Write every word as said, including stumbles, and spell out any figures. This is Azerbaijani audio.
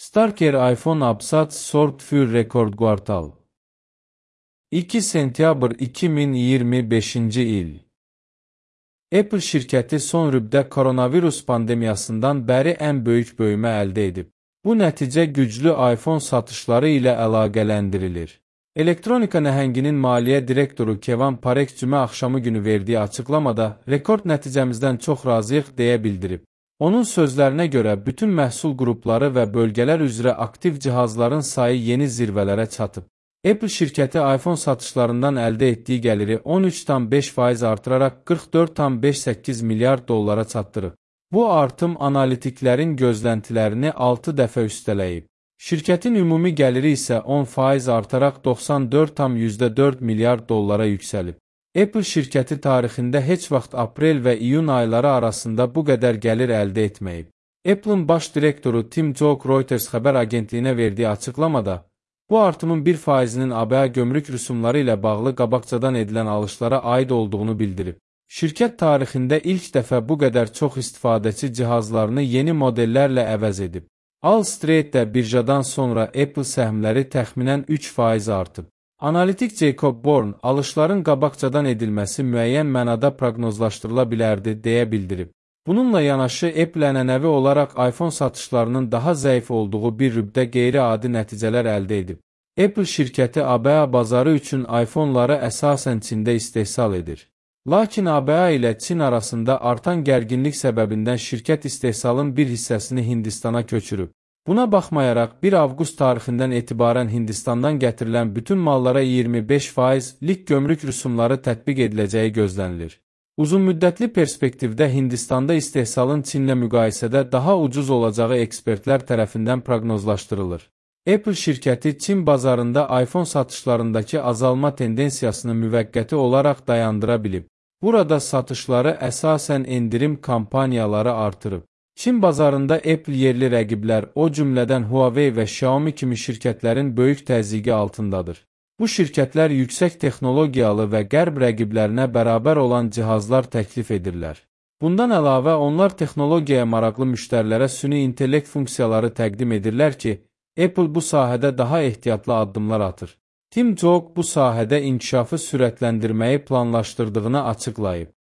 Starker iPhone Absatz sort für Rekordkvartal. iki sentyabr iki min iyirmi beşinci il. Apple şirkəti son rübdə koronavirus pandemiyasından bəri ən böyük böyümə əldə edib. Bu nəticə güclü iPhone satışları ilə əlaqələndirilir. Elektronika nəhənginin maliyyə direktoru Kevan Parek cümə axşamı günü verdiyi açıqlamada rekord nəticəmizdən çox razıyıq deyə bildirib. Onun sözlərinə görə bütün məhsul qrupları və bölgələr üzrə aktiv cihazların sayı yeni zirvələrə çatıb. Apple şirkəti iPhone satışlarından əldə etdiyi gəliri on üç tam beş faiz artıraraq qırx dörd tam beş səkkiz milyard dollara çatdırıb. Bu artım analitiklərin gözləntilərini altı dəfə üstələyib. Şirkətin ümumi gəliri isə on faiz artaraq doxsan dörd tam yüzdə dörd milyard dollara yüksəlib. Apple şirkəti tarixində heç vaxt aprel və iyun ayları arasında bu qədər gəlir əldə etməyib. Apple'ın baş direktoru Tim Cook Reuters xəbər agentliyinə verdiyi açıqlamada, bu artımın bir faizinin A B A gömrük rüsumları ilə bağlı qabaqcadan edilən alışlara aid olduğunu bildirib. Şirkət tarixində ilk dəfə bu qədər çox istifadəçi cihazlarını yeni modellərlə əvəz edib. Wall Street-də birjadan sonra Apple səhmləri təxminən üç faiz artıb. Analitik Jacob Born, alışların qabaqcadan edilməsi müəyyən mənada proqnozlaşdırıla bilərdi, deyə bildirib. Bununla yanaşı, Apple ənənəvi olaraq iPhone satışlarının daha zəif olduğu bir rübdə qeyri-adi nəticələr əldə edib. Apple şirkəti A B A bazarı üçün iPhone-ları əsasən Çində istehsal edir. Lakin A B A ilə Çin arasında artan gərginlik səbəbindən şirkət istehsalın bir hissəsini Hindistana köçürüb. Buna baxmayaraq, bir avqust tarixindən etibarən Hindistandan gətirilən bütün mallara iyirmi beş faizlik gömrük rüsumları tətbiq ediləcəyi gözlənilir. Uzunmüddətli perspektivdə Hindistanda istehsalın Çinlə müqayisədə daha ucuz olacağı ekspertlər tərəfindən proqnozlaşdırılır. Apple şirkəti Çin bazarında iPhone satışlarındakı azalma tendensiyasını müvəqqəti olaraq dayandıra bilib. Burada satışları əsasən endirim kampaniyaları artırıb. Çin bazarında Apple yerli rəqiblər, o cümlədən Huawei və Xiaomi kimi şirkətlərin böyük təzyiqi altındadır. Bu şirkətlər yüksək texnologiyalı və qərb rəqiblərinə bərabər olan cihazlar təklif edirlər. Bundan əlavə, onlar texnologiyaya maraqlı müştərilərə süni intellekt funksiyaları təqdim edirlər ki, Apple bu sahədə daha ehtiyatlı addımlar atır. Tim Cook bu sahədə inkişafı sürətləndirməyi planlaşdırdığını açıqlayıb.